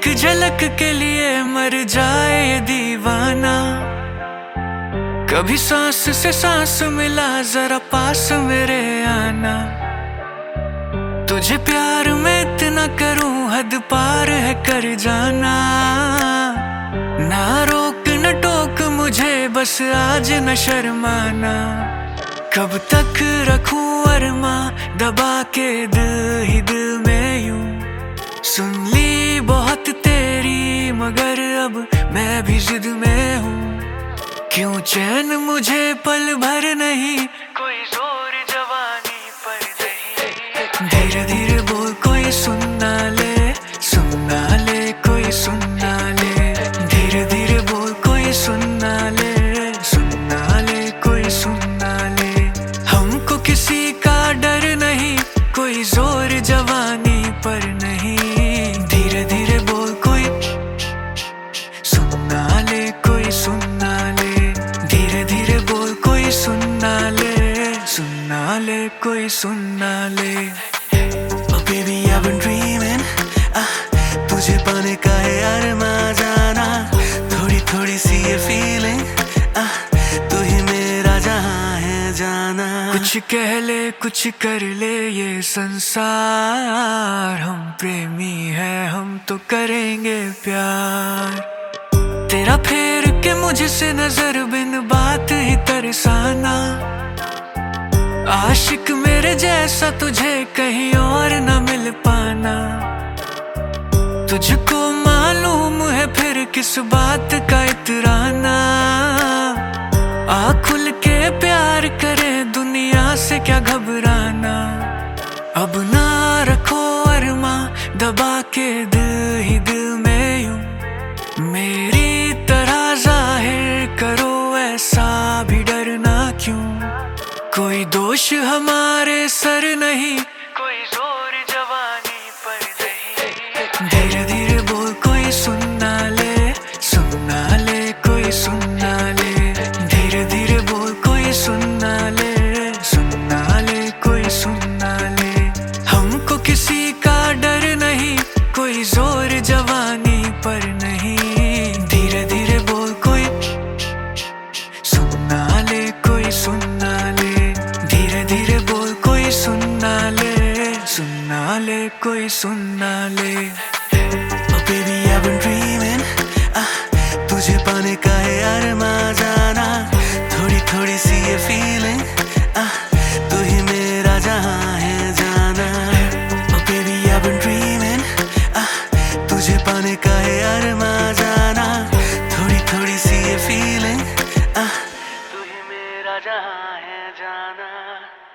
एक झलक के लिए मर जाए ये दीवाना। कभी सांस से सांस मिला, जरा पास मेरे आना। तुझे प्यार में इतना करूं, हद पार है कर जाना। ना रोक न टोक मुझे, बस आज न शर्माना। कब तक रखूं अरमा दबा के दिल ही दिल में यूं। सुन ली बहुत तेरी मगर अब मैं भी जिद में हूँ। क्यों चैन मुझे पल भर नहीं, कोई जोर जवानी पर नहीं। धीरे धीरे बोल कोई सुन ना ले, सुन ना ले कोई सुन ना ले। धीरे धीरे बोल कोई सुन ना ले, सुन ना ले कोई सुन ना ले। हमको किसी का डर नहीं, कोई जोर जवानी पर नहीं। धीरे धीरे बोल कोई सुन ना ले, कोई सुन ना ले। धीरे धीरे बोल कोई सुन ना ले, सुन ना ले कोई सुन ना ले। Oh baby I've been dreaming, तुझे पाने का है अरमा जाना। थोड़ी थोड़ी सी ये फीलिंग, तू ही मेरा जहां है जाना। कुछ कह ले कुछ कर ले ये संसार, हम प्रेमी है हम तो करेंगे प्यार। तेरा फेर के मुझसे नजर बिन बात ही तरसाना। आशिक मेरे जैसा तुझे कहीं और न मिल पाना। तुझको मालूम है फिर किस बात का इतराना। आ खुल के प्यार करे दुनिया से क्या घबराना। अब ना रखो अरमा दबा के दिल ही दिल में यूं। मेरी तरह जाहिर करो ऐसा भी डरना क्यों। कोई दोष हमारे सर नहीं, कोई जोर जवानी पर नहीं। धीरे धीरे बोल कोई सुन ना ले, सुन ना ले कोई सुन ना ले। धीरे धीरे बोल कोई सुन ना ले, सुन ना ले कोई सुन ना ले। हमको किसी का डर नहीं, कोई जोर जवानी पर नहीं। धीरे धीरे बोल कोई सुन ना ले, कोई सुन ना ले। धीरे धीरे बोल कोई सुन ना ले, सुन ना ले कोई सुन ना ले। Oh baby I've been dreaming, तुझे पाने का है अरमा जाना। थोड़ी थोड़ी सी ये फीलिंग, तू ही मेरा जहां है जाना। Oh baby I've been dreaming, तुझे पाने का है अरमा जाना। थोड़ी थोड़ी सी ये फीलिंग, तू ही मेरा जहां है जाना।